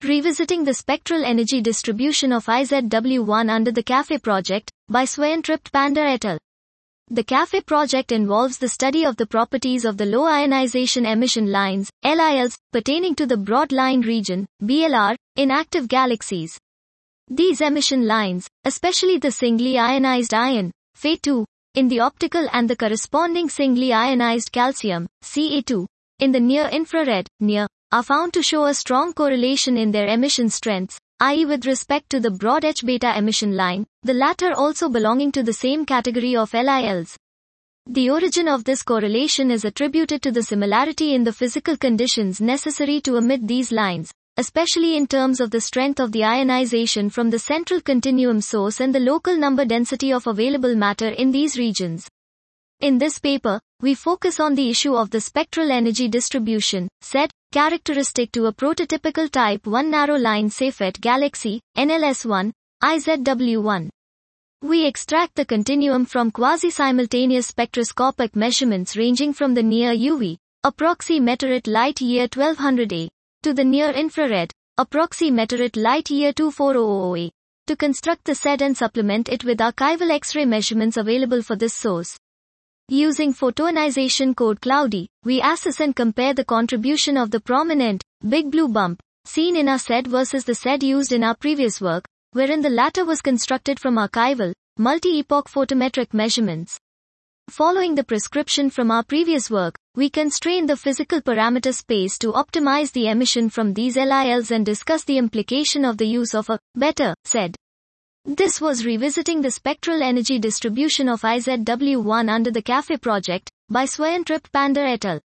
Revisiting the Spectral Energy Distribution of IZW1 under the CAFE project, by Swayantrapt Panda et al. The CAFE project involves the study of the properties of the low ionization emission lines, LILs, pertaining to the broad line region, BLR, in active galaxies. These emission lines, especially the singly ionized iron, Fe2, in the optical and the corresponding singly ionized calcium, Ca2, in the near-infrared, NIR, are found to show a strong correlation in their emission strengths, i.e. with respect to the broad H-beta emission line, the latter also belonging to the same category of LILs. The origin of this correlation is attributed to the similarity in the physical conditions necessary to emit these lines, especially in terms of the strength of the ionization from the central continuum source and the local number density of available matter in these regions. In this paper, we focus on the issue of the spectral energy distribution, SED, characteristic to a prototypical Type 1 narrow line Cepheid galaxy, NLS1, IZW1. We extract the continuum from quasi-simultaneous spectroscopic measurements ranging from the near UV, approximately light year 1200A, to the near infrared, approximately light year 2400A, to construct the SED and supplement it with archival X-ray measurements available for this source. Using photoionization code Cloudy, we assess and compare the contribution of the prominent, big blue bump, seen in our SED versus the SED used in our previous work, wherein the latter was constructed from archival, multi-epoch photometric measurements. Following the prescription from our previous work, we constrain the physical parameter space to optimize the emission from these LILs and discuss the implication of the use of a better SED. This was Revisiting the Spectral Energy Distribution of IZW1 under the CAFE project, by Swayantrapt Panda et al.